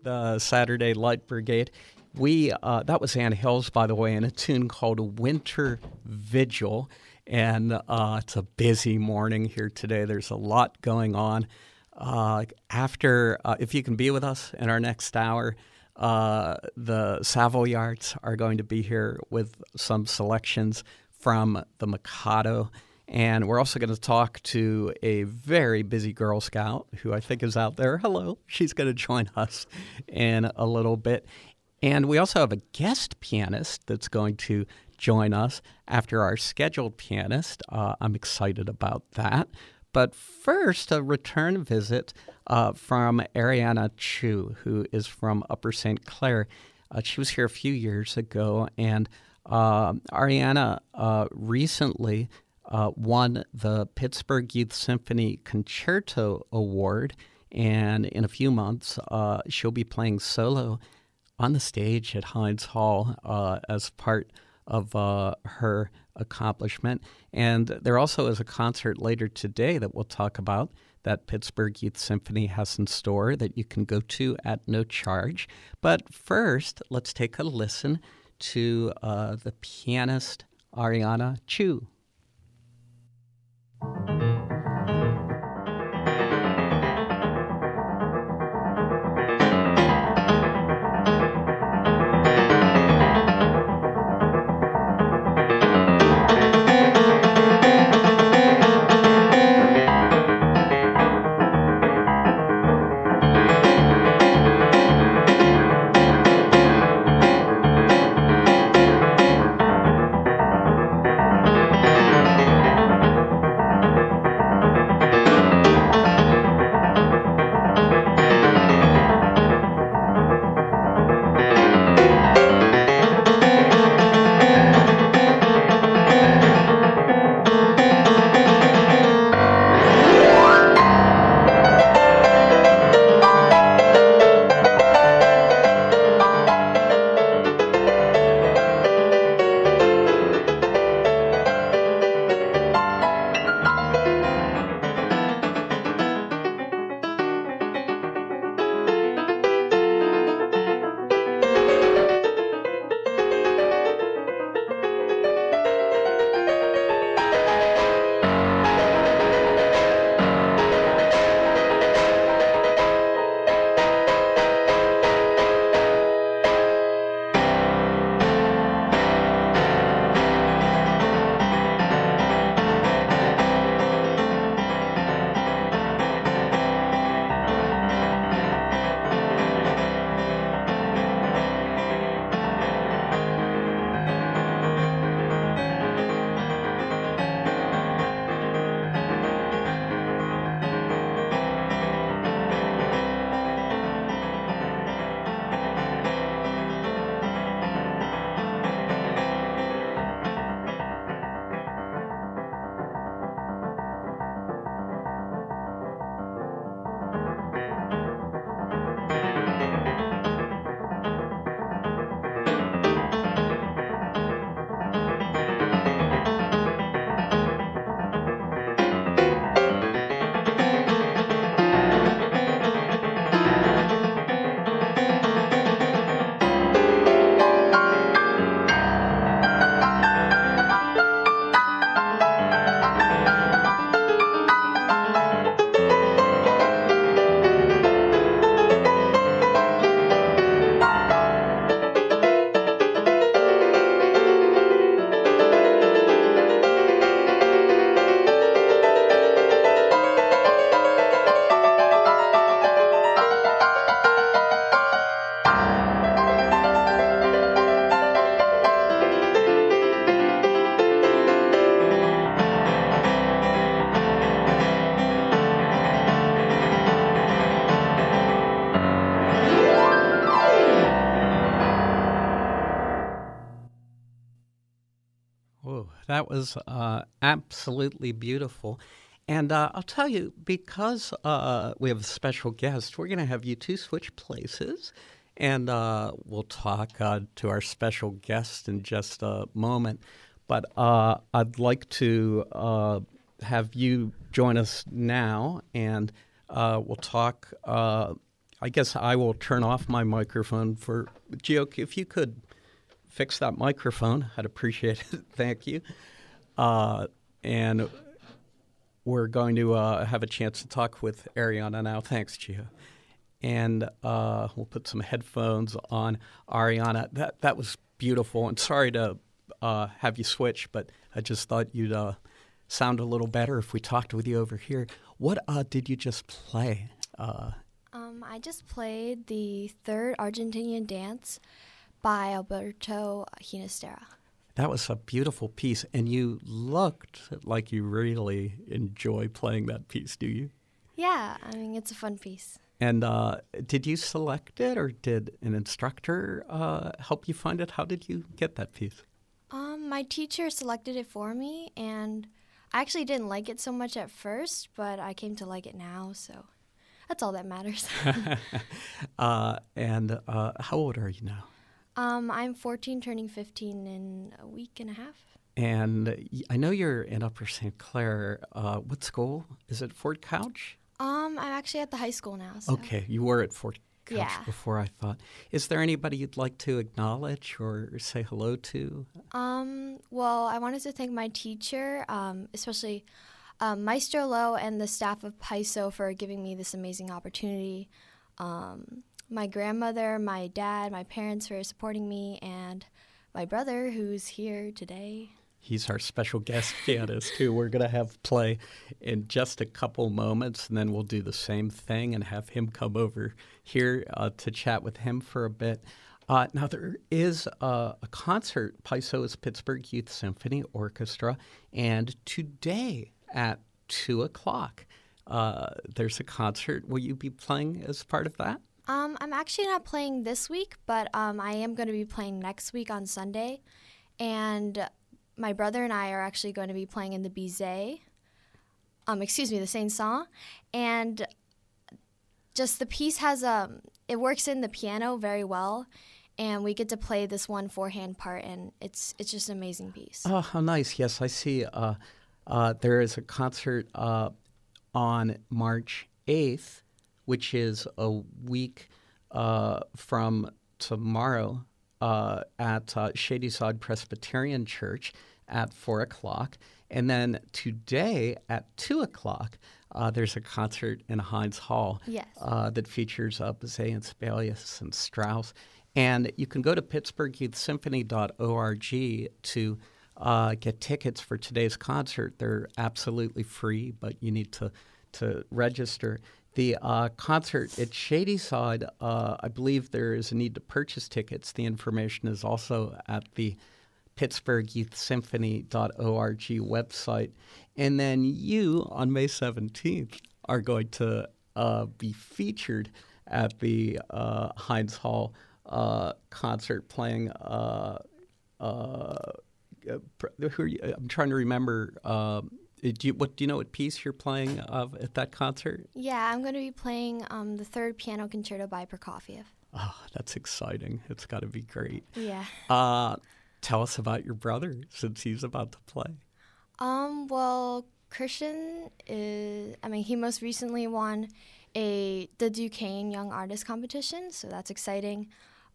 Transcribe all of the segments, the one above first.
the Saturday Light Brigade. That was Ann Hills, by the way, in a tune called Winter Vigil. And it's a busy morning here today. There's a lot going on. If you can be with us in our next hour, the Savoyards are going to be here with some selections from the Mikado. And we're also going to talk to a very busy Girl Scout who I think is out there. Hello. She's going to join us in a little bit. And we also have a guest pianist that's going to join us after our scheduled pianist. I'm excited about that. But first, a return visit from Ariana Chu, who is from Upper St. Clair. She was here a few years ago, and Ariana recently won the Pittsburgh Youth Symphony Concerto Award, and in a few months, she'll be playing solo on the stage at Heinz Hall as part of her accomplishment. And there also is a concert later today that we'll talk about that Pittsburgh Youth Symphony has in store that you can go to at no charge. But first, let's take a listen to the pianist Ariana Chu. That was absolutely beautiful. And I'll tell you, because we have a special guest, we're going to have you two switch places, and we'll talk to our special guest in just a moment. But I'd like to have you join us now, and we'll talk I guess I will turn off my microphone for Gio. If you could fix that microphone, I'd appreciate it. Thank you. And we're going to have a chance to talk with Ariana now. Thanks, Gio. And we'll put some headphones on. Ariana, that was beautiful. And sorry to have you switch, but I just thought you'd sound a little better if we talked with you over here. What did you just play? I just played the third Argentinian dance by Alberto Ginastera. That was a beautiful piece, and you looked like you really enjoy playing that piece, do you? Yeah, I mean, it's a fun piece. And did you select it, or did an instructor help you find it? How did you get that piece? My teacher selected it for me, and I actually didn't like it so much at first, but I came to like it now, so that's all that matters. And how old are you now? I'm 14, turning 15 in a week and a half. And I know you're in Upper St. Clair. What school? Is it Fort Couch? I'm actually at the high school now. So. Okay, you were at Fort Couch before, I thought. Is there anybody you'd like to acknowledge or say hello to? Well, I wanted to thank my teacher, especially Maestro Lowe and the staff of Paiso for giving me this amazing opportunity. My grandmother, my dad, my parents for supporting me, and my brother who's here today. He's our special guest pianist, who we're going to have play in just a couple moments, and then we'll do the same thing and have him come over here to chat with him for a bit. Now, there is a concert. Paiso is Pittsburgh Youth Symphony Orchestra, and today at 2 o'clock, there's a concert. Will you be playing as part of that? I'm actually not playing this week, but I am going to be playing next week on Sunday, and my brother and I are actually going to be playing in the Bizet, the Saint-Saëns, and just the piece has it works in the piano very well, and we get to play this one four-hand part, and it's just an amazing piece. Oh, how nice. Yes, I see there is a concert on March 8th, which is a week from tomorrow, at Shadyside Presbyterian Church at 4 o'clock. And then today at 2 o'clock, there's a concert in Heinz Hall that features Bizet and Sibelius and Strauss. And you can go to pittsburghyouthsymphony.org to get tickets for today's concert. They're absolutely free, but you need to register. The concert at Shadyside, I believe there is a need to purchase tickets. The information is also at the pittsburghyouthsymphony.org website. And then you, on May 17th, are going to be featured at the Heinz Hall concert playing I'm trying to remember. Do you know what piece you're playing at that concert? Yeah, I'm going to be playing the third piano concerto by Prokofiev. Oh, that's exciting. It's got to be great. Yeah. Tell us about your brother, since he's about to play. Well, Christian he most recently won the Duquesne Young Artist Competition, so that's exciting.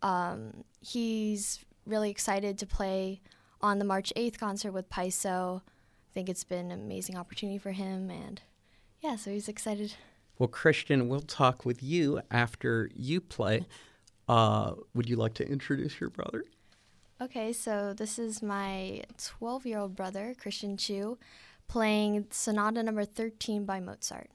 He's really excited to play on the March 8th concert with Paiso. I think it's been an amazing opportunity for him, and so he's excited. Well, Christian, we'll talk with you after you play. Would you like to introduce your brother? Okay, so this is my 12-year-old brother, Christian Chu, playing Sonata number 13 by Mozart.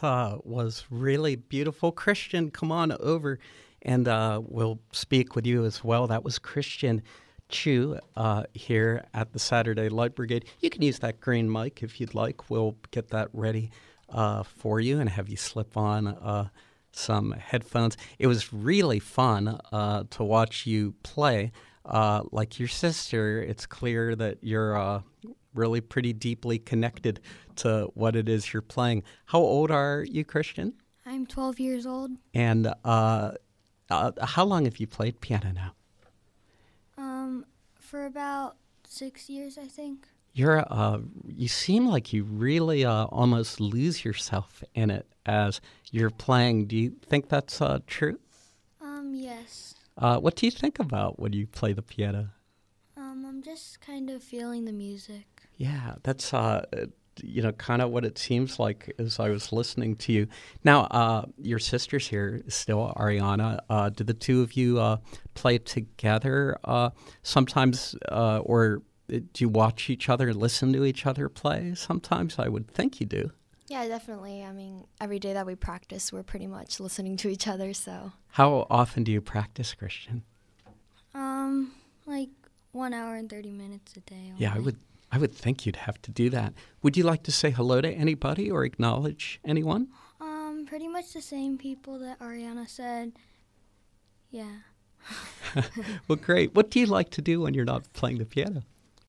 was really beautiful. Christian, come on over, and we'll speak with you as well. That was Christian Chu here at the Saturday Light Brigade. You can use that green mic if you'd like. We'll get that ready for you and have you slip on some headphones. It was really fun to watch you play. Like your sister, it's clear that you're really pretty deeply connected to what it is you're playing. How old are you, Christian? I'm 12 years old. And how long have you played piano now? For about 6 years, I think. You seem like you really almost lose yourself in it as you're playing. Do you think that's true? Yes. What do you think about when you play the piano? I'm just kind of feeling the music. Yeah, that's kind of what it seems like as I was listening to you. Now, your sister's here still, Ariana. Do the two of you play together sometimes, or do you watch each other, listen to each other play? Sometimes I would think you do. Yeah, definitely. I mean, every day that we practice, we're pretty much listening to each other, so. How often do you practice, Christian? Like 1 hour and 30 minutes a day. Only. Yeah, I would think you'd have to do that. Would you like to say hello to anybody or acknowledge anyone? Pretty much the same people that Ariana said. Yeah. Well, great. What do you like to do when you're not playing the piano?